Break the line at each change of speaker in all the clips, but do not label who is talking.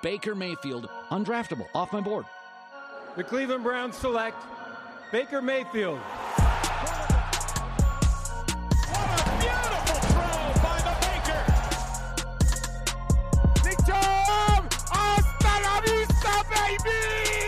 Baker Mayfield, undraftable, off my board.
The Cleveland Browns select Baker Mayfield.
What a beautiful throw by the Baker! Big Tom! Hasta la vista, baby!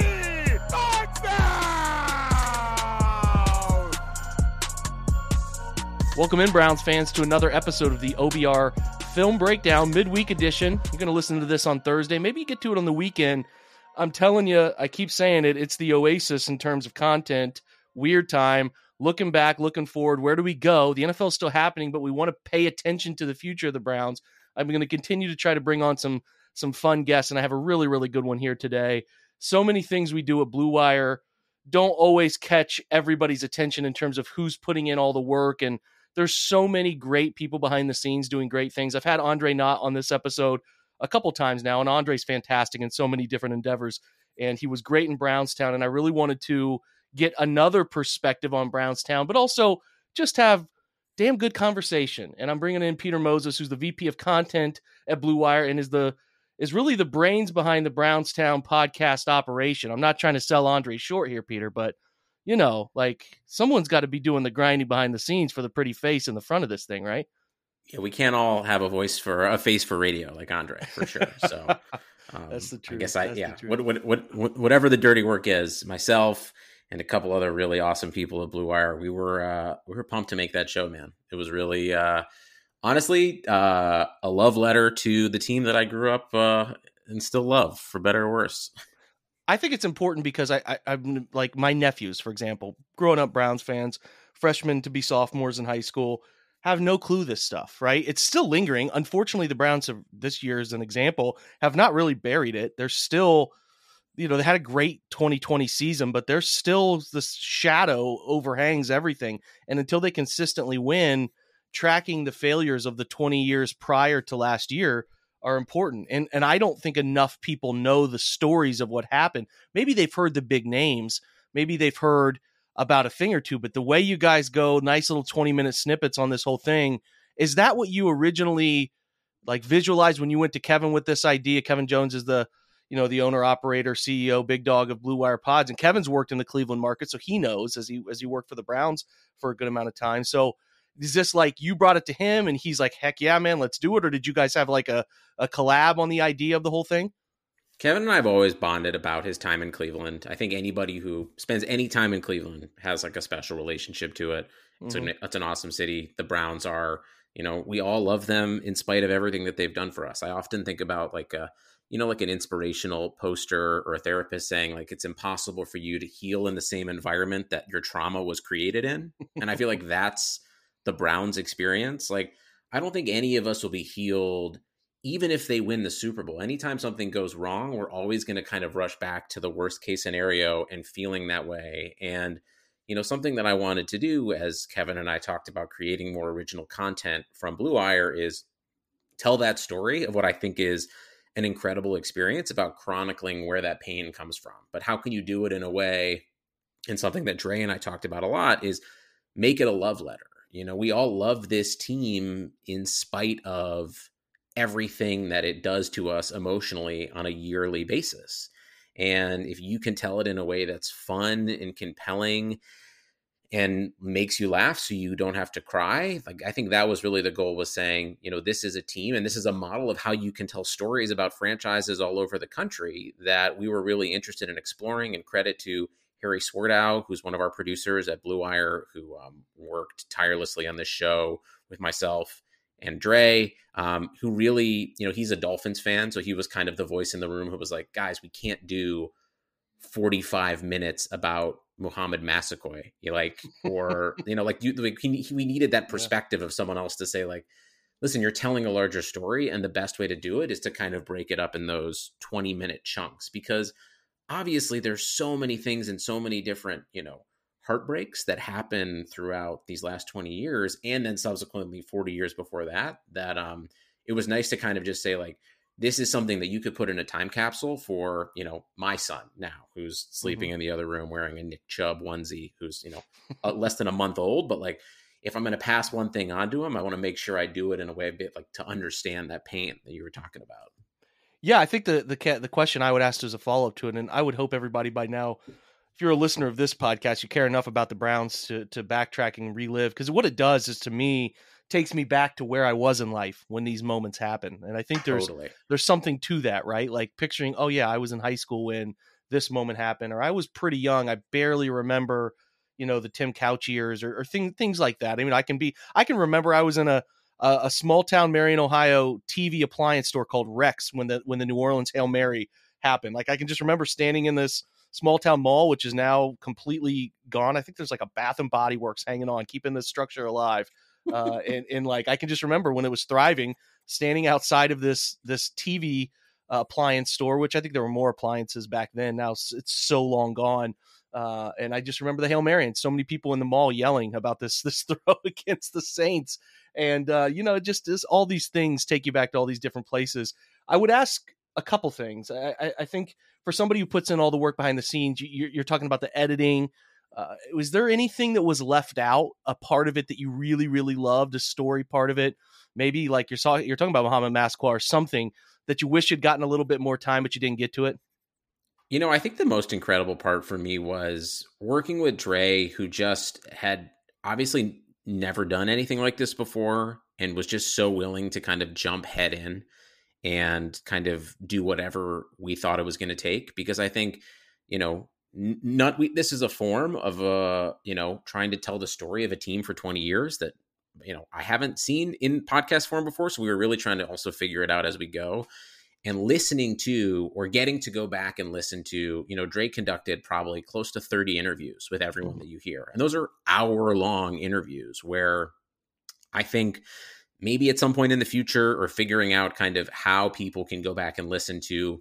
Touchdown!
Welcome in, Browns fans, to another episode of the OBR Film Breakdown midweek edition. You're going to listen to this on Thursday. Maybe you get to it on the weekend. I'm telling you, I keep saying it, it's the oasis in terms of content. Weird time. Looking back, looking forward. Where do we go? The NFL is still happening, but we want to pay attention to the future of the Browns. I'm going to continue to try to bring on some fun guests, and I have a really, really good one here today. So many things we do at Blue Wire don't always catch everybody's attention in terms of who's putting in all the work, and there's so many great people behind the scenes doing great things. I've had Andre Knott on this episode a couple times now, and Andre's fantastic in so many different endeavors, and he was great in Brownstown, and I really wanted to get another perspective on Brownstown, but also just have damn good conversation. And I'm bringing in Peter Moses, who's the VP of Content at Blue Wire and is really the brains behind the Brownstown podcast operation. I'm not trying to sell Andre short here, Peter, but you know, like someone's got to be doing the grinding behind the scenes for the pretty face in the front of this thing, right?
Yeah, we can't all have a face for radio like Andre, for sure. So
that's the truth.
I guess whatever the dirty work is, myself and a couple other really awesome people at Blue Wire, we were pumped to make that show, man. It was really honestly a love letter to the team that I grew up and still love, for better or worse.
I think it's important because I'm like my nephews, for example, growing up Browns fans, freshmen to be sophomores in high school, have no clue this stuff, right? It's still lingering. Unfortunately, the Browns have, this year as an example, have not really buried it. They're still, they had a great 2020 season, but there's still this shadow overhangs everything. And until they consistently win, tracking the failures of the 20 years prior to last year are important. And I don't think enough people know the stories of what happened. Maybe they've heard the big names. Maybe they've heard about a thing or two, but the way you guys go, nice little 20-minute snippets on this whole thing, is that what you originally like visualized when you went to Kevin with this idea? Kevin Jones is the owner, operator, CEO, big dog of Blue Wire Pods, and Kevin's worked in the Cleveland market, so he knows as he worked for the Browns for a good amount of time. So is this like you brought it to him and he's like, heck yeah, man, let's do it? Or did you guys have like a collab on the idea of the whole thing?
Kevin and I have always bonded about his time in Cleveland. I think anybody who spends any time in Cleveland has like a special relationship to it. It's an awesome city. The Browns are, we all love them in spite of everything that they've done for us. I often think about like an inspirational poster or a therapist saying like, it's impossible for you to heal in the same environment that your trauma was created in. And I feel like that's the Browns experience. Like, I don't think any of us will be healed even if they win the Super Bowl. Anytime something goes wrong, we're always going to kind of rush back to the worst case scenario and feeling that way. And, something that I wanted to do, as Kevin and I talked about creating more original content from Blue Wire, is tell that story of what I think is an incredible experience about chronicling where that pain comes from. But how can you do it in a way, and something that Dre and I talked about a lot, is make it a love letter. We all love this team in spite of everything that it does to us emotionally on a yearly basis. And if you can tell it in a way that's fun and compelling and makes you laugh so you don't have to cry, like I think that was really the goal, was saying, this is a team and this is a model of how you can tell stories about franchises all over the country that we were really interested in exploring. And credit to Harry Swardow, who's one of our producers at Blue Wire, who worked tirelessly on this show with myself and Dre, who really, he's a Dolphins fan. So he was kind of the voice in the room who was like, guys, we can't do 45 minutes about Muhammad Massaquoi, we needed that perspective of someone else to say like, listen, you're telling a larger story. And the best way to do it is to kind of break it up in those 20-minute chunks, because obviously there's so many things and so many different, heartbreaks that happen throughout these last 20 years. And then subsequently 40 years before that it was nice to kind of just say like, this is something that you could put in a time capsule for, my son now, who's sleeping in the other room wearing a Nick Chubb onesie, who's, less than a month old. But like, if I'm going to pass one thing on to him, I want to make sure I do it in a way a bit like to understand that pain that you were talking about.
Yeah, I think the question I would ask as a follow up to it, and I would hope everybody by now, if you're a listener of this podcast, you care enough about the Browns to backtrack and relive, because what it does is, to me, takes me back to where I was in life when these moments happen. And I think there's something to that, right? Like picturing, oh yeah, I was in high school when this moment happened, or I was pretty young, I barely remember, the Tim Couch years or things like that. I mean, I can remember I was in a small town Marion, Ohio TV appliance store called Rex when the New Orleans Hail Mary happened. Like I can just remember standing in this small town mall, which is now completely gone. I think there's like a Bath and Body Works hanging on, keeping this structure alive. And like I can just remember when it was thriving, standing outside of this TV appliance store, which I think there were more appliances back then. Now it's so long gone. And I just remember the Hail Mary and so many people in the mall yelling about this throw against the Saints. And, it just is, all these things take you back to all these different places. I would ask a couple things. I think for somebody who puts in all the work behind the scenes, you're talking about the editing. Was there anything that was left out, a part of it that you really, really loved, a story part of it? Maybe like you're talking about Muhammad Massaquoi or something that you wish you'd gotten a little bit more time, but you didn't get to it?
I think the most incredible part for me was working with Dre, who just had obviously never done anything like this before and was just so willing to kind of jump head in and kind of do whatever we thought it was going to take. Because I think, this is a form of trying to tell the story of a team for 20 years that, I haven't seen in podcast form before. So we were really trying to also figure it out as we go. And listening to, or getting to go back and listen to, Dre conducted probably close to 30 interviews with everyone that you hear. And those are hour-long interviews where I think maybe at some point in the future, or figuring out kind of how people can go back and listen to,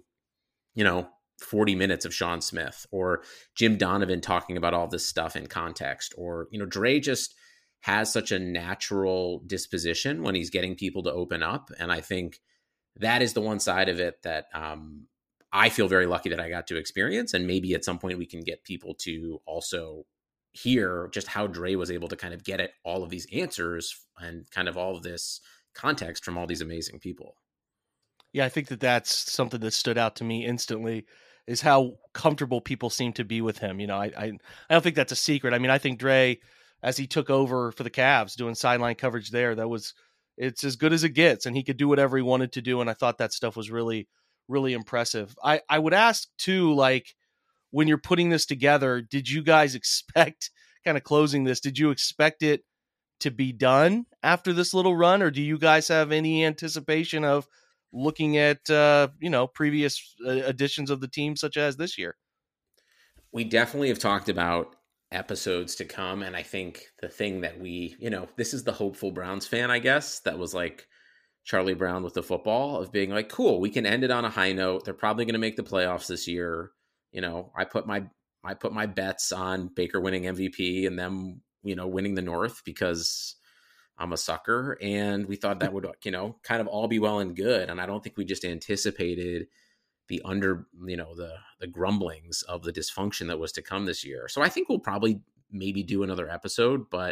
40 minutes of Sean Smith or Jim Donovan talking about all this stuff in context, or, Dre just has such a natural disposition when he's getting people to open up. And I think that is the one side of it that I feel very lucky that I got to experience. And maybe at some point we can get people to also hear just how Dre was able to kind of get at all of these answers and kind of all of this context from all these amazing people.
Yeah, I think that that's something that stood out to me instantly, is how comfortable people seem to be with him. I don't think that's a secret. I mean, I think Dre, as he took over for the Cavs doing sideline coverage there, it's as good as it gets, and he could do whatever he wanted to do. And I thought that stuff was really, really impressive. I would ask too, like, when you're putting this together, did you guys expect, kind of closing this, did you expect it to be done after this little run? Or do you guys have any anticipation of looking at, previous editions of the team, such as this year?
We definitely have talked about episodes to come. And I think the thing that we, this is the hopeful Browns fan, I guess, that was like Charlie Brown with the football, of being like, cool, we can end it on a high note. They're probably going to make the playoffs this year. I put my bets on Baker winning MVP and them, winning the North, because I'm a sucker. And we thought that would, kind of all be well and good. And I don't think we just anticipated the the grumblings of the dysfunction that was to come this year. So I think we'll probably maybe do another episode, but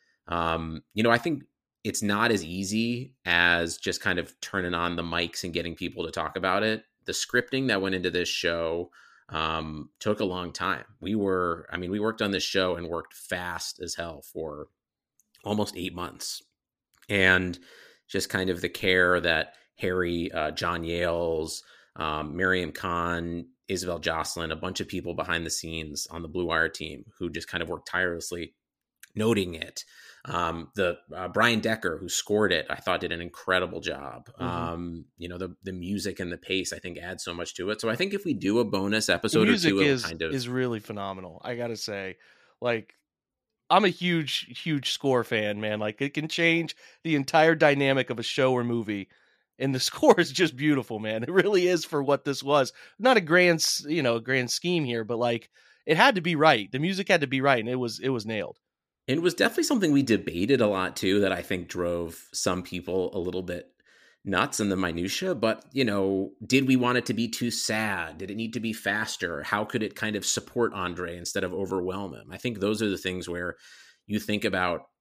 I think it's not as easy as just kind of turning on the mics and getting people to talk about it. The scripting that went into this show took a long time. We worked on this show and worked fast as hell for almost 8 months. And just kind of the care that Harry, John Yales, Miriam Khan, Isabel Jocelyn, a bunch of people behind the scenes on the Blue Wire team who just kind of worked tirelessly noting it. The Brian Decker, who scored it, I thought did an incredible job. Mm-hmm. The music and the pace, I think, adds so much to it. So I think if we do a bonus episode or two, is
really phenomenal. I gotta say, like, I'm a huge score fan, man. Like, it can change the entire dynamic of a show or movie. And the score is just beautiful, man. It really is for what this was. Not a grand scheme here, but like, it had to be right. The music had to be right, and it was nailed.
And it was definitely something we debated a lot too, that I think drove some people a little bit nuts in the minutia. But, did we want it to be too sad? Did it need to be faster? How could it kind of support Andre instead of overwhelm him? I think those are the things where you think about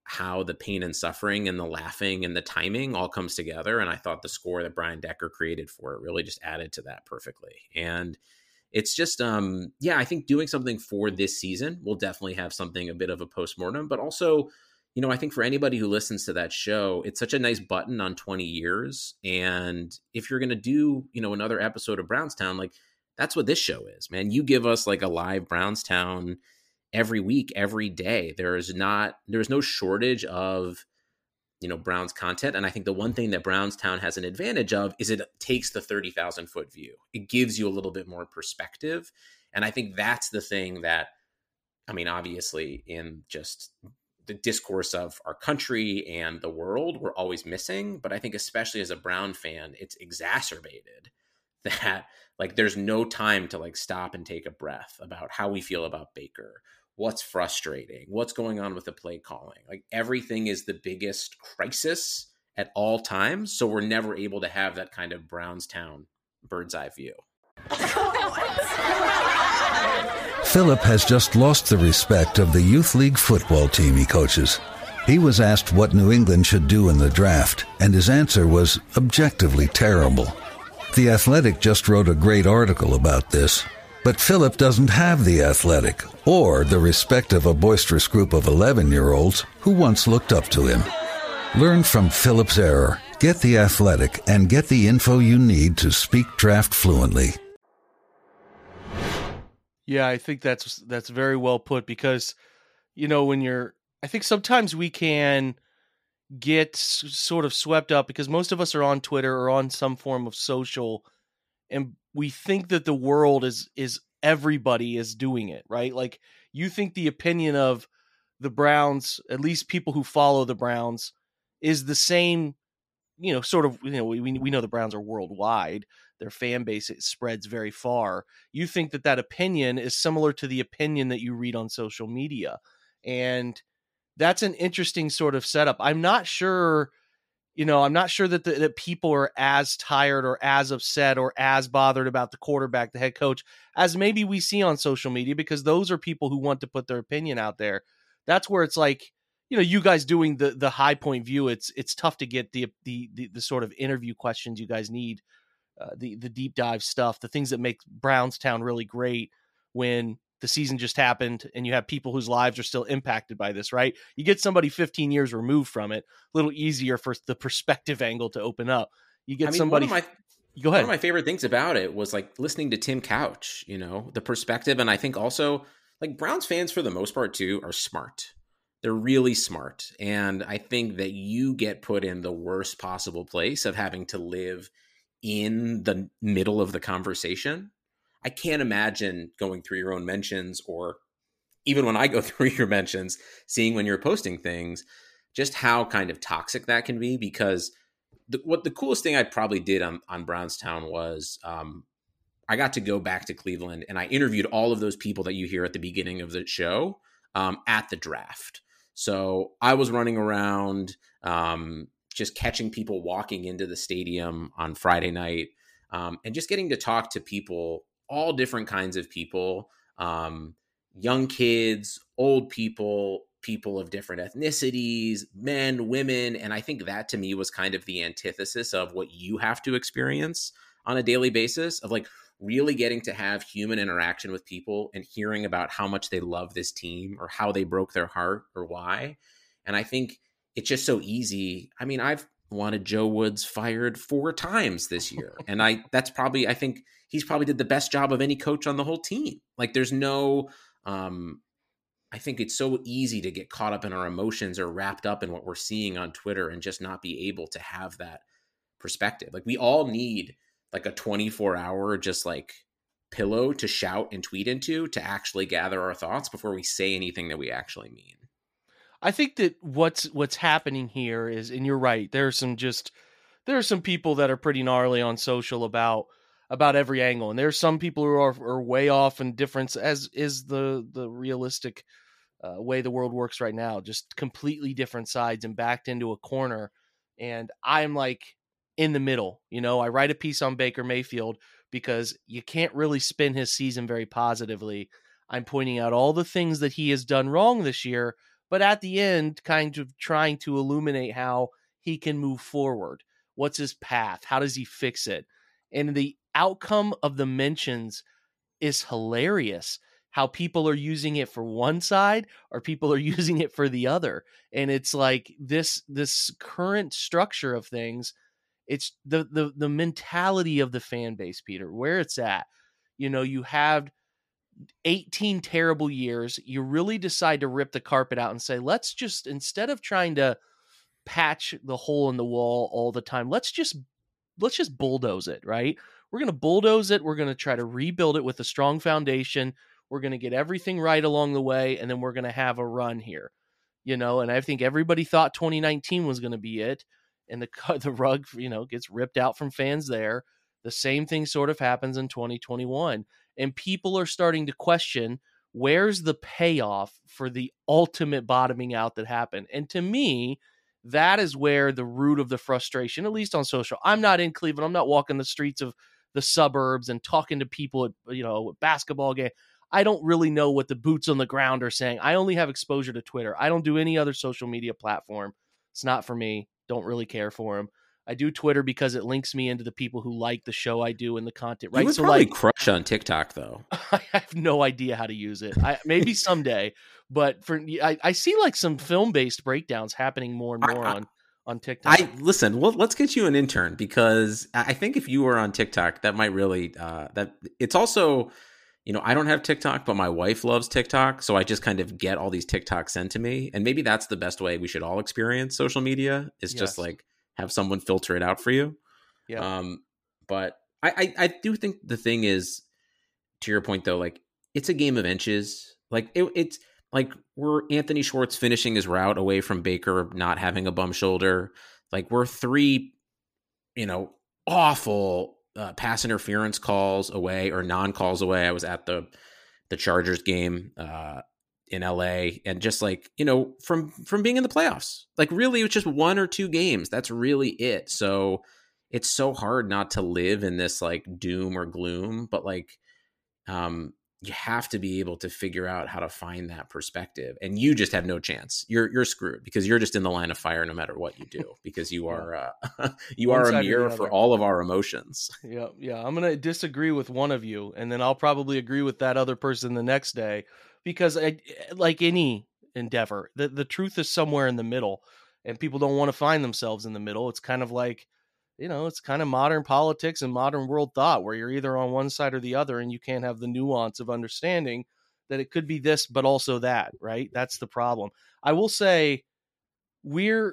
how the pain and suffering and the laughing and the timing all comes together. And I thought the score that Brian Decker created for it really just added to that perfectly. And it's just, I think doing something for this season will definitely have something, a bit of a postmortem, but also, I think for anybody who listens to that show, it's such a nice button on 20 years. And if you're going to do, another episode of Brownstown, like that's what this show is, man. You give us like a live Brownstown every week, every day. There's no shortage of, Browns content. And I think the one thing that Brownstown has an advantage of is it takes the 30,000 foot view. It gives you a little bit more perspective. And I think that's the thing that, obviously in just the discourse of our country and the world, we're always missing. But I think especially as a Brown fan, it's exacerbated that like there's no time to like stop and take a breath about how we feel about Baker, what's frustrating, what's going on with the play calling. Like everything is the biggest crisis at all times. So we're never able to have that kind of Brownstown bird's eye view.
Philip has just lost the respect of the youth league football team he coaches. He was asked what New England should do in the draft, and his answer was objectively terrible. The Athletic just wrote a great article about this, but Philip doesn't have the Athletic or the respect of a boisterous group of 11-year-olds who once looked up to him. Learn from Philip's error, get the Athletic, and get the info you need to speak draft fluently.
Yeah, I think that's very well put because, I think sometimes we can get sort of swept up because most of us are on Twitter or on some form of social, and we think that the world is everybody is doing it, right? Like you think the opinion of the Browns, at least people who follow the Browns, is the same, we know the Browns are worldwide. Their fan base, it spreads very far. You think that opinion is similar to the opinion that you read on social media. And that's an interesting sort of setup. I'm not sure that people are as tired or as upset or as bothered about the quarterback, the head coach, as maybe we see on social media, because those are people who want to put their opinion out there. That's where it's like, you guys doing the high point view, it's tough to get the sort of interview questions you guys need. The deep dive stuff, the things that make Brownstown really great when the season just happened and you have people whose lives are still impacted by this, right? You get somebody 15 years removed from it, a little easier for the perspective angle to open up. You get somebody. Go ahead.
One of my favorite things about it was like listening to Tim Couch, the perspective. And I think also like Browns fans for the most part too are smart. They're really smart. And I think that you get put in the worst possible place of having to live in the middle of the conversation. I can't imagine going through your own mentions, or even when I go through your mentions, seeing when you're posting things, just how kind of toxic that can be. Because the coolest thing I probably did on Brownstown was I got to go back to Cleveland and I interviewed all of those people that you hear at the beginning of the show at the draft. So I was running around just catching people walking into the stadium on Friday night and just getting to talk to people, all different kinds of people, young kids, old people, people of different ethnicities, men, women. And I think that to me was kind of the antithesis of what you have to experience on a daily basis, of like really getting to have human interaction with people and hearing about how much they love this team or how they broke their heart or why. And I think it's just so easy. I mean, I've wanted Joe Woods fired 4 times this year. And I think he's probably did the best job of any coach on the whole team. Like there's no, I think it's so easy to get caught up in our emotions or wrapped up in what we're seeing on Twitter and just not be able to have that perspective. Like we all need like a 24-hour just like pillow to shout and tweet into to actually gather our thoughts before we say anything that we actually mean.
I think that what's happening here is, and you're right, there are some people that are pretty gnarly on social about every angle. And there's some people who are way off in difference, as is the realistic way the world works right now, just completely different sides and backed into a corner. And I'm like in the middle, I write a piece on Baker Mayfield because you can't really spin his season very positively. I'm pointing out all the things that he has done wrong this year, but at the end, kind of trying to illuminate how he can move forward. What's his path? How does he fix it? And the outcome of the mentions is hilarious. How people are using it for one side or people are using it for the other. And it's like this current structure of things. It's the mentality of the fan base, Peter, where it's at. You have 18 terrible years. You really decide to rip the carpet out and say, let's just, instead of trying to patch the hole in the wall all the time, let's just bulldoze it, right? We're going to bulldoze it. We're going to try to rebuild it with a strong foundation. We're going to get everything right along the way, and then we're going to have a run here, and I think everybody thought 2019 was going to be it, and the rug, gets ripped out from fans there. The same thing sort of happens in 2021, and people are starting to question, where's the payoff for the ultimate bottoming out that happened? And to me, that is where the root of the frustration, at least on social. I'm not in Cleveland. I'm not walking the streets of the suburbs and talking to people at, basketball game. I don't really know what the boots on the ground are saying. I only have exposure to Twitter. I don't do any other social media platform. It's not for me. Don't really care for them. I do Twitter because it links me into the people who like the show I do and the content. Right?
You would probably crush on TikTok, though.
I have no idea how to use it. Maybe someday, but I see like some film-based breakdowns happening more and more on TikTok.
Listen. Well, let's get you an intern, because I think if you were on TikTok, that might really that. It's also, I don't have TikTok, but my wife loves TikTok, so I just kind of get all these TikToks sent to me, and maybe that's the best way we should all experience social media. Is just like have someone filter it out for you.
Yeah.
But I do think the thing is, to your point though, like it's a game of inches. Like it's like we're Anthony Schwartz finishing his route away from Baker not having a bum shoulder. Like we're 3, awful pass interference calls away or non-calls away. I was at the Chargers game in LA, and just like, from being in the playoffs, like really it was just 1 or 2 games. That's really it. So it's so hard not to live in this like doom or gloom, but like, you have to be able to figure out how to find that perspective, and you just have no chance. You're screwed, because you're just in the line of fire no matter what you do, because you are you are a mirror for all of our emotions.
Yeah. I'm gonna disagree with one of you, and then I'll probably agree with that other person the next day, because like any endeavor, the truth is somewhere in the middle, and people don't want to find themselves in the middle. It's kind of like, it's kind of modern politics and modern world thought, where you're either on one side or the other, and you can't have the nuance of understanding that it could be this, but also that, right? That's the problem. I will say we're,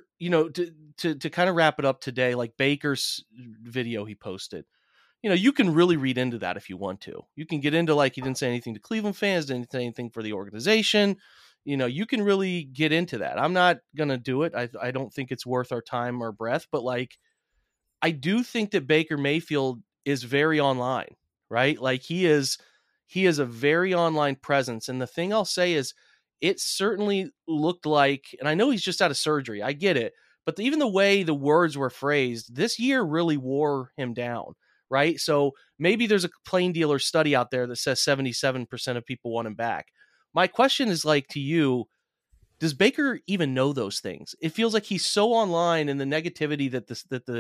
to kind of wrap it up today, like Baker's video he posted, you can really read into that if you want to. You can get into like, he didn't say anything to Cleveland fans, didn't say anything for the organization. You can really get into that. I'm not going to do it. I don't think it's worth our time or breath, but like, I do think that Baker Mayfield is very online, right? Like he is a very online presence. And the thing I'll say is it certainly looked like, and I know he's just out of surgery, I get it, but even the way the words were phrased, this year really wore him down, right? So maybe there's a plain dealer study out there that says 77% of people want him back. My question is like to you, does Baker even know those things? It feels like he's so online, and the negativity that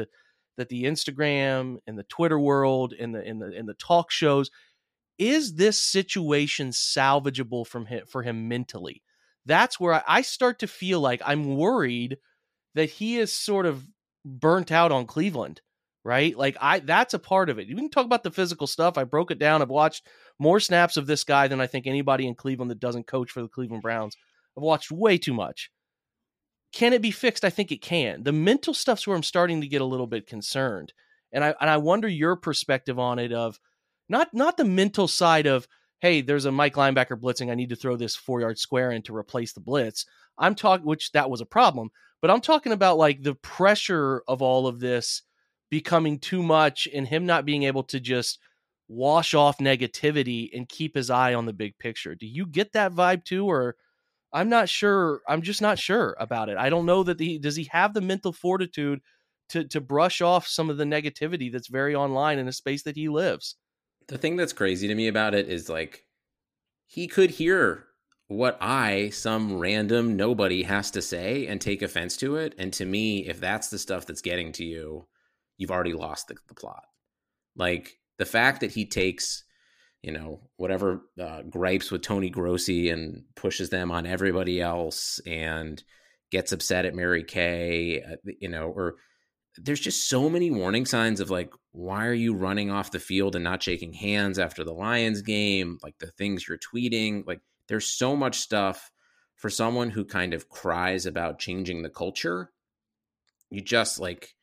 the Instagram and the Twitter world and the talk shows, is this situation salvageable for him mentally? That's where I start to feel like I'm worried that he is sort of burnt out on Cleveland, right? Like that's a part of it. You can talk about the physical stuff. I broke it down. I've watched more snaps of this guy than I think anybody in Cleveland that doesn't coach for the Cleveland Browns. I've watched way too much. Can it be fixed? I think it can. The mental stuff's where I'm starting to get a little bit concerned. And I wonder your perspective on it, of not the mental side of, hey, there's a Mike linebacker blitzing, I need to throw this 4-yard square in to replace the blitz. I'm talking, which that was a problem, but I'm talking about like the pressure of all of this becoming too much and him not being able to just wash off negativity and keep his eye on the big picture. Do you get that vibe too? Or I'm not sure. I'm just not sure about it. I don't know that does he have the mental fortitude to brush off some of the negativity that's very online in a space that he lives.
The thing that's crazy to me about it is like he could hear what some random nobody, has to say and take offense to it. And to me, if that's the stuff that's getting to you, you've already lost the plot. Like the fact that he takes, whatever gripes with Tony Grossi and pushes them on everybody else and gets upset at Mary Kay, or there's just so many warning signs of like, why are you running off the field and not shaking hands after the Lions game? Like the things you're tweeting, like there's so much stuff for someone who kind of cries about changing the culture. You just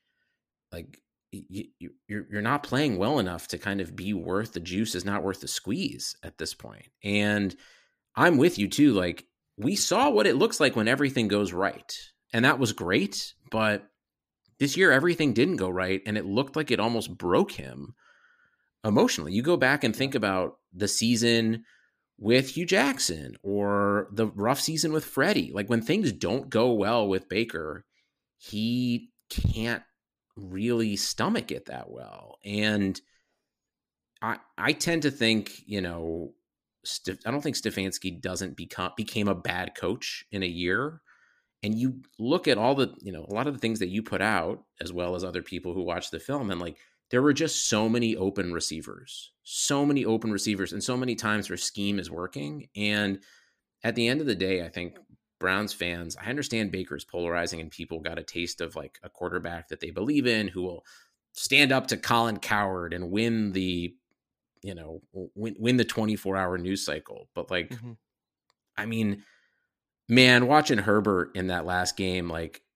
you're not playing well enough to kind of be worth the juice is not worth the squeeze at this point. And I'm with you too. Like we saw what it looks like when everything goes right. And that was great. But this year, everything didn't go right. And it looked like it almost broke him emotionally. You go back and think about the season with Hugh Jackson or the rough season with Freddie. Like when things don't go well with Baker, he can't really stomach it that well. And I tend to think, I don't think Stefanski became a bad coach in a year. And you look at all the, a lot of the things that you put out, as well as other people who watch the film, and like there were just so many open receivers, and so many times where scheme is working. And at the end of the day, I think Browns fans, I understand Baker's polarizing and people got a taste of like a quarterback that they believe in, who will stand up to Colin Cowherd and win the, win the 24-hour news cycle. But like, I mean, man, watching Herbert in that last game,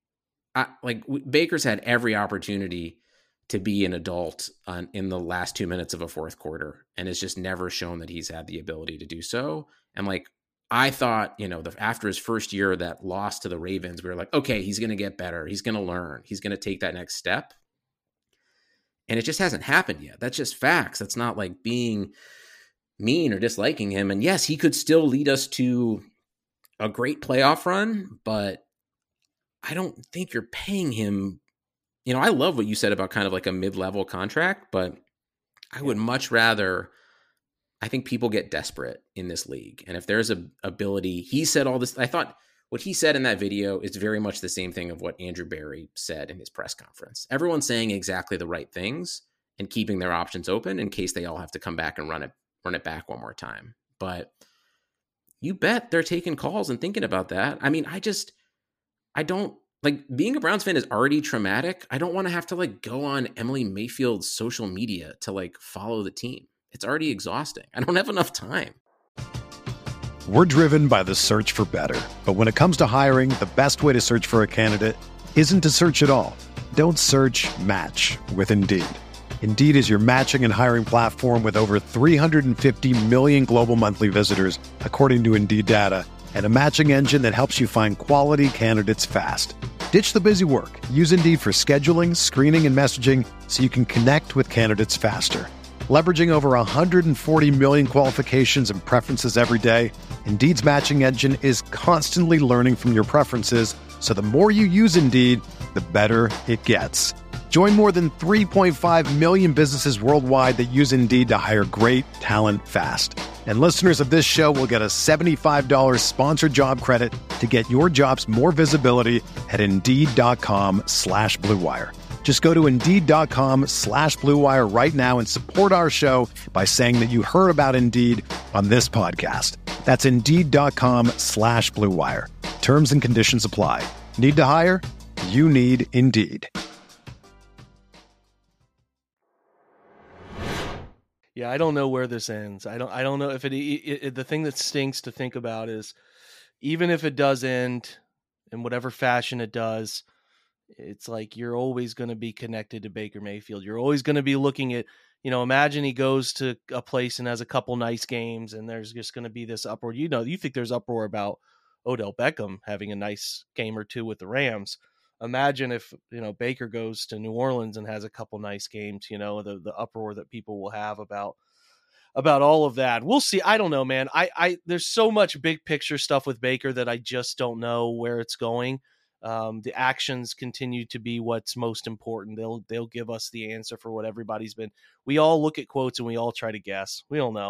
Baker's had every opportunity to be an adult in the last 2 minutes of a fourth quarter, and has just never shown that he's had the ability to do so. And like, I thought, after his first year, that loss to the Ravens, we were like, okay, he's going to get better. He's going to learn. He's going to take that next step. And it just hasn't happened yet. That's just facts. That's not like being mean or disliking him. And yes, he could still lead us to a great playoff run, but I don't think you're paying him. I love what you said about kind of like a mid-level contract, but I would much rather, I think people get desperate in this league. And if there's a ability, he said all this, I thought what he said in that video is very much the same thing of what Andrew Berry said in his press conference. Everyone's saying exactly the right things and keeping their options open in case they all have to come back and run it back one more time. But you bet they're taking calls and thinking about that. I mean, I don't like, being a Browns fan is already traumatic. I don't want to have to like go on Emily Mayfield's social media to like follow the team. It's already exhausting. I don't have enough time.
We're driven by the search for better. But when it comes to hiring, the best way to search for a candidate isn't to search at all. Don't search, match with Indeed. Indeed is your matching and hiring platform with over 350 million global monthly visitors, according to Indeed data, and a matching engine that helps you find quality candidates fast. Ditch the busy work. Use Indeed for scheduling, screening, and messaging so you can connect with candidates faster. Leveraging over 140 million qualifications and preferences every day, Indeed's matching engine is constantly learning from your preferences, so the more you use Indeed, the better it gets. Join more than 3.5 million businesses worldwide that use Indeed to hire great talent fast. And listeners of this show will get a $75 sponsored job credit to get your jobs more visibility at Indeed.com/Blue Wire. Just go to Indeed.com/Blue Wire right now and support our show by saying that you heard about Indeed on this podcast. That's Indeed.com/Blue Wire. Terms and conditions apply. Need to hire? You need Indeed.
Yeah, I don't know where this ends. I don't know if it the thing that stinks to think about is, even if it does end in whatever fashion it does, it's like you're always going to be connected to Baker Mayfield. You're always going to be looking at, imagine he goes to a place and has a couple nice games and there's just going to be this uproar. You think there's uproar about Odell Beckham having a nice game or two with the Rams. Imagine if, Baker goes to New Orleans and has a couple nice games, the uproar that people will have about all of that. We'll see. I don't know, man. There's so much big picture stuff with Baker that I just don't know where it's going. The actions continue to be what's most important. They'll give us the answer for what everybody's been. We all look at quotes and we all try to guess. We don't know.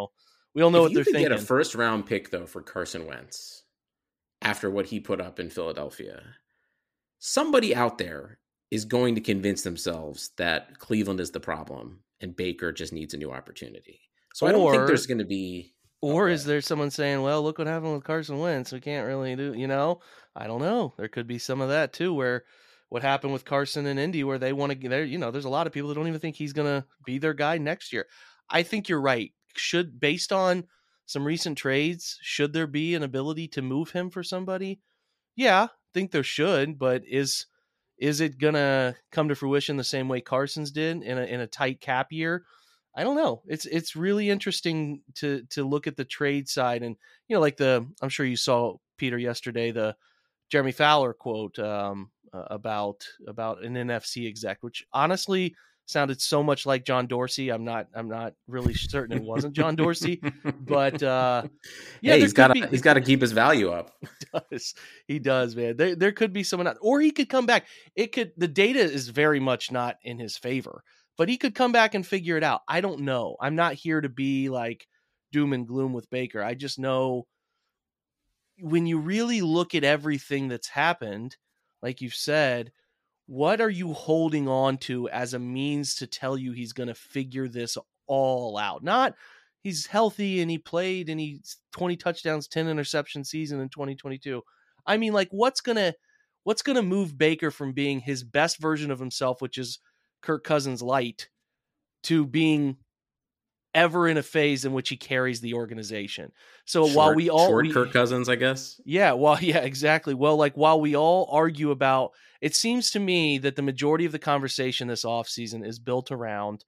We all know what
If
they're
you could
thinking.
get a first round pick though for Carson Wentz after what he put up in Philadelphia, somebody out there is going to convince themselves that Cleveland is the problem and Baker just needs a new opportunity. So I don't think there's going to be.
Or is there someone saying, well, look what happened with Carson Wentz. We can't really do, I don't know. There could be some of that too, where what happened with Carson and Indy, where they want to, there's a lot of people that don't even think he's going to be their guy next year. I think you're right. Based on some recent trades, should there be an ability to move him for somebody? Yeah, I think there should, but is it going to come to fruition the same way Carson's did in a tight cap year? I don't know. It's really interesting to look at the trade side, and like I'm sure you saw, Peter, yesterday, the Jeremy Fowler quote about an NFC exec, which honestly sounded so much like John Dorsey. I'm not really certain it wasn't John Dorsey, but
he's got to keep his value up.
He does, man. There could be someone else, or he could come back. The data is very much not in his favor, but he could come back and figure it out. I don't know. I'm not here to be like doom and gloom with Baker. I just know when you really look at everything that's happened, like you've said, what are you holding on to as a means to tell you he's going to figure this all out? Not he's healthy and he played and he's 20 touchdowns, 10 interception season in 2022. I mean, like what's going to move Baker from being his best version of himself, which is Kirk Cousins light, to being ever in a phase in which he carries the organization. So while we all
Kirk Cousins, I guess.
Yeah. Well, yeah, exactly. Well, like while we all argue about, it seems to me that the majority of the conversation this offseason is built around,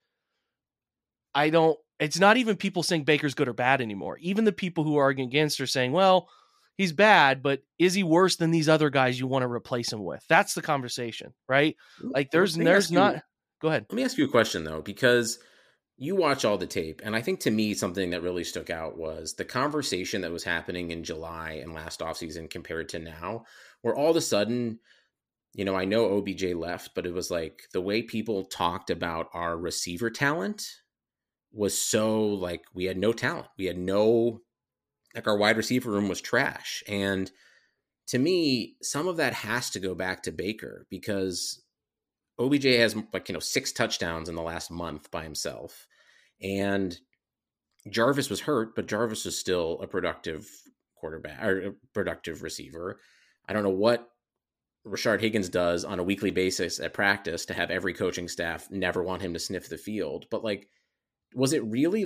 it's not even people saying Baker's good or bad anymore. Even the people who are arguing against are saying, well, he's bad, but is he worse than these other guys you want to replace him with? That's the conversation, right? Like there's not. Go ahead.
Let me ask you a question though, because you watch all the tape, and I think to me something that really stuck out was the conversation that was happening in July and last offseason compared to now, where all of a sudden, I know OBJ left, but it was like the way people talked about our receiver talent was so like we had no talent. We had our wide receiver room was trash. And to me, some of that has to go back to Baker because OBJ has 6 touchdowns in the last month by himself. And Jarvis was hurt, but Jarvis was still a productive quarterback or a productive receiver. I don't know what Rashard Higgins does on a weekly basis at practice to have every coaching staff never want him to sniff the field. But was it really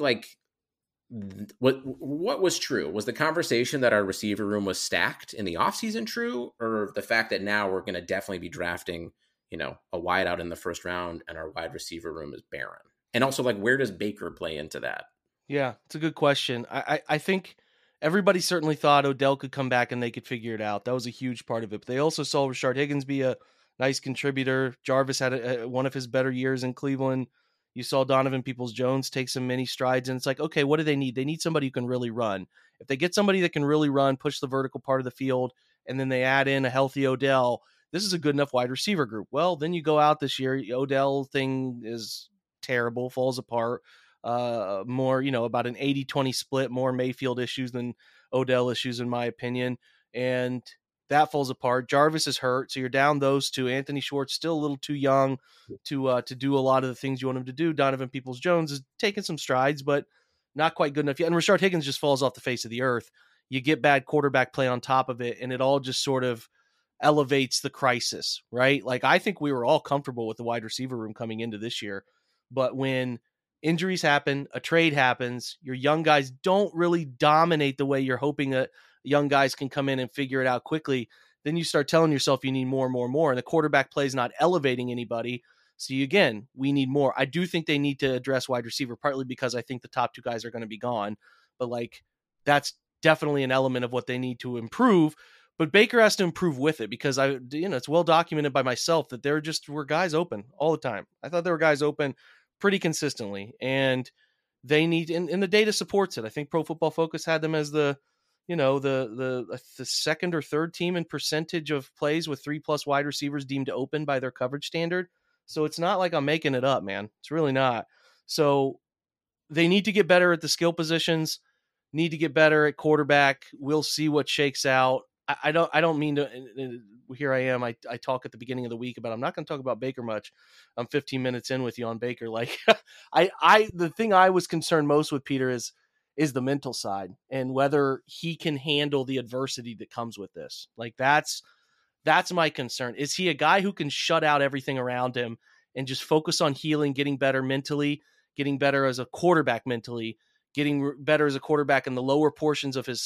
what was true? Was the conversation that our receiver room was stacked in the offseason true, or the fact that now we're going to definitely be drafting, a wideout in the first round and our wide receiver room is barren? And also, where does Baker play into that?
Yeah, it's a good question. I think everybody certainly thought Odell could come back and they could figure it out. That was a huge part of it. But they also saw Rashard Higgins be a nice contributor. Jarvis had one of his better years in Cleveland. You saw Donovan Peoples-Jones take some mini strides. And it's like, okay, what do they need? They need somebody who can really run. If they get somebody that can really run, push the vertical part of the field, and then they add in a healthy Odell, this is a good enough wide receiver group. Well, then you go out this year, Odell thing is terrible, falls apart. More, about an 80-20 split, more Mayfield issues than Odell issues, in my opinion. And that falls apart. Jarvis is hurt, so you're down those two. Anthony Schwartz still a little too young to do a lot of the things you want him to do. Donovan Peoples-Jones is taking some strides, but not quite good enough yet. And Rashard Higgins just falls off the face of the earth. You get bad quarterback play on top of it, and it all just sort of elevates the crisis, right? I think we were all comfortable with the wide receiver room coming into this year. But when injuries happen, a trade happens, your young guys don't really dominate the way you're hoping that young guys can come in and figure it out quickly, then you start telling yourself you need more and more and more, and the quarterback play is not elevating anybody. So we need more. I do think they need to address wide receiver, partly because I think the top 2 guys are going to be gone, but that's definitely an element of what they need to improve. But Baker has to improve with it because it's well documented by myself that there just were guys open all the time. I thought there were guys open pretty consistently, and they need, and the data supports it. I think Pro Football Focus had them as the second or third team in percentage of plays with 3+ wide receivers deemed open by their coverage standard. So it's not like I'm making it up, man. It's really not. So they need to get better at the skill positions. need to get better at quarterback. We'll see what shakes out. I don't mean to, here I am. I talk at the beginning of the week about, I'm not going to talk about Baker much. I'm 15 minutes in with you on Baker. Like the thing I was concerned most with Peter is the mental side and whether he can handle the adversity that comes with this. Like that's my concern. Is he a guy who can shut out everything around him and just focus on healing, getting better mentally, getting better as a quarterback mentally, getting better as a quarterback in the lower portions of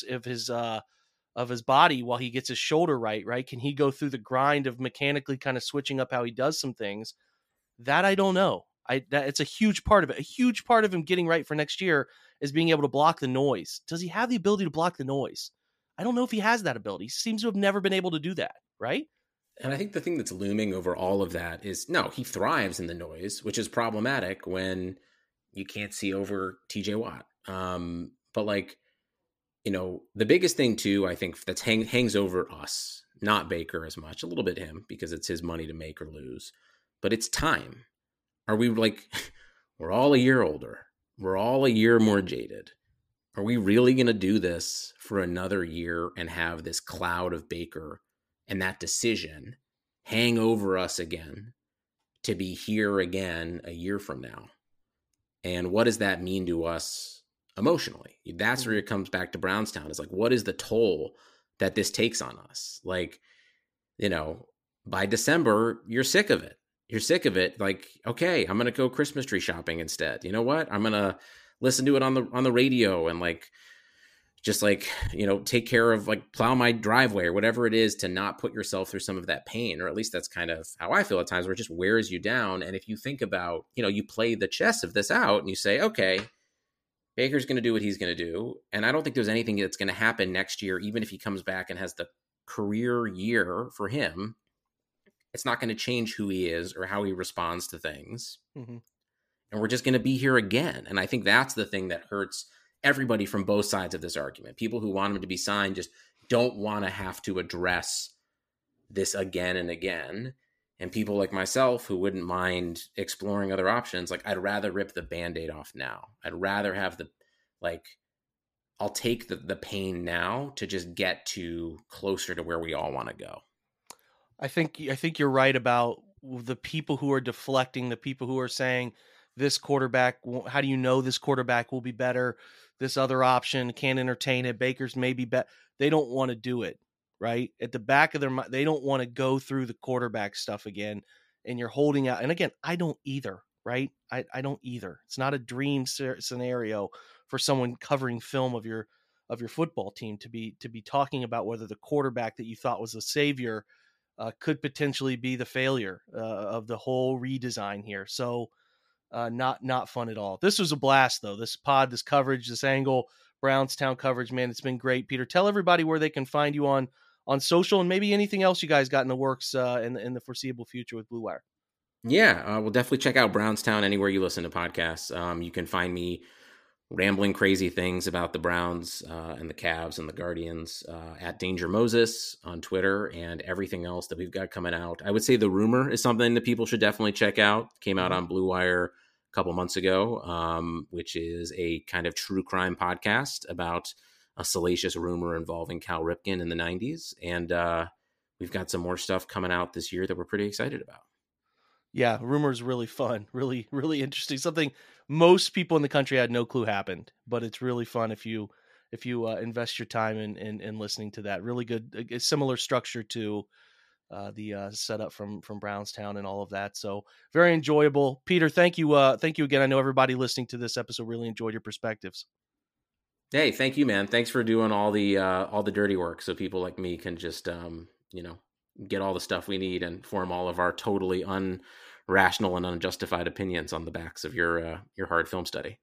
his body while he gets his shoulder right? Can he go through the grind of mechanically kind of switching up how he does some things? That I don't know. It's a huge part of it. A huge part of him getting right for next year is being able to block the noise. Does he have the ability to block the noise? I don't know if he has that ability. He seems to have never been able to do that, right?
And I think the thing that's looming over all of that is, no, he thrives in the noise, which is problematic when you can't see over TJ Watt. But like, the biggest thing too, I think that hangs over us, not Baker as much, a little bit him, because it's his money to make or lose, but it's time. Are we like, we're all a year older. We're all a year more jaded. Are we really going to do this for another year and have this cloud of Baker and that decision hang over us again to be here again a year from now? And what does that mean to us emotionally? That's where it comes back to Brownstown. It's like, what is the toll that this takes on us? Like, by December, you're sick of it. You're sick of it. Like, okay, I'm going to go Christmas tree shopping instead. You know what? I'm going to listen to it on the radio and like, just like, take care of like plow my driveway or whatever it is to not put yourself through some of that pain. Or at least that's kind of how I feel at times, where it just wears you down. And if you think about, you play the chess of this out and you say, okay, Baker's going to do what he's going to do. And I don't think there's anything that's going to happen next year, even if he comes back and has the career year for him. It's not going to change who he is or how he responds to things. Mm-hmm. And we're just going to be here again. And I think that's the thing that hurts everybody from both sides of this argument. People who want him to be signed just don't want to have to address this again and again. And people like myself who wouldn't mind exploring other options, like I'd rather rip the Band-Aid off now. I'd rather have I'll take the pain now to just get to closer to where we all want to go.
I think you're right about the people who are deflecting, the people who are saying this quarterback, how do you know this quarterback will be better? This other option can't entertain it. Baker's maybe better. They don't want to do it, right? At the back of their mind, they don't want to go through the quarterback stuff again. And you're holding out. And again, I don't either, right? I don't either. It's not a dream scenario for someone covering film of your football team to be talking about whether the quarterback that you thought was a savior could potentially be the failure of the whole redesign here. So not fun at all. This was a blast though. This pod, this coverage, this angle, Brownstown coverage, man, it's been great. Peter, tell everybody where they can find you on social and maybe anything else you guys got in the works in the foreseeable future with Blue Wire.
Yeah, we'll definitely check out Brownstown anywhere you listen to podcasts. You can find me rambling crazy things about the Browns and the Cavs and the Guardians at Danger Moses on Twitter and everything else that we've got coming out. I would say The Rumor is something that people should definitely check out. Came out on Blue Wire a couple months ago, which is a kind of true crime podcast about a salacious rumor involving Cal Ripken in the 90s. And we've got some more stuff coming out this year that we're pretty excited about.
Yeah, Rumor is really fun, really, really interesting. Something most people in the country had no clue happened, but it's really fun if you invest your time in listening to that. Really good, a similar structure to the setup from Brownstown and all of that. So very enjoyable. Peter, thank you again. I know everybody listening to this episode really enjoyed your perspectives.
Hey, thank you, man. Thanks for doing all the dirty work so people like me can just get all the stuff we need and form all of our totally unrational and unjustified opinions on the backs of your hard film study.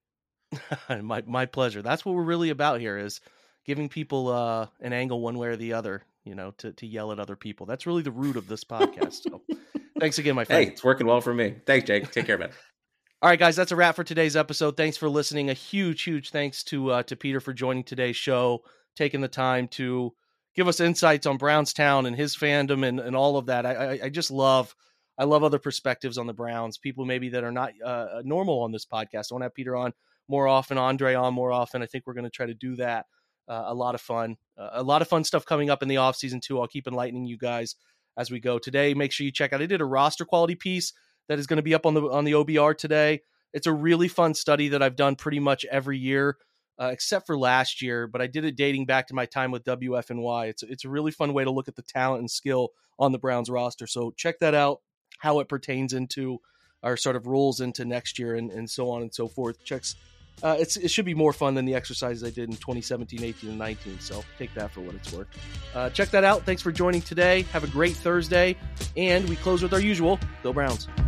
My pleasure. That's what we're really about here, is giving people an angle one way or the other, to yell at other people. That's really the root of this podcast. So thanks again, my friend.
Hey, it's working well for me. Thanks, Jake. Take care, man.
All right, guys, that's a wrap for today's episode. Thanks for listening. A huge thanks to Peter for joining today's show, taking the time to give us insights on Brownstown and his fandom and all of that. I just love I love other perspectives on the Browns, people maybe that are not normal on this podcast. I want to have Peter on more often, Andre on more often. I think we're going to try to do that. A lot of fun stuff coming up in the offseason too. I'll keep enlightening you guys as we go. Today, make sure you check out, I did a roster quality piece that is going to be up on the OBR today. It's a really fun study that I've done pretty much every year, except for last year, but I did it dating back to my time with WFNY. It's a really fun way to look at the talent and skill on the Browns roster. So check that out, how it pertains into our sort of rolls into next year and so on and so forth. It should be more fun than the exercises I did in 2017, 18, and 19. So take that for what it's worth. Check that out. Thanks for joining today. Have a great Thursday. And we close with our usual, Go Browns.